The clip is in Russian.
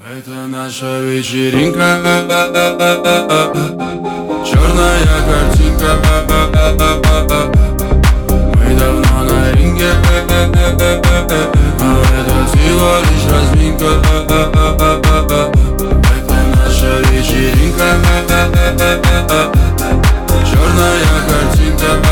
Это наша вечеринка, черная картинка. Мы давно на ринге, но это всего лишь разминка. Это наша вечеринка, черная картинка.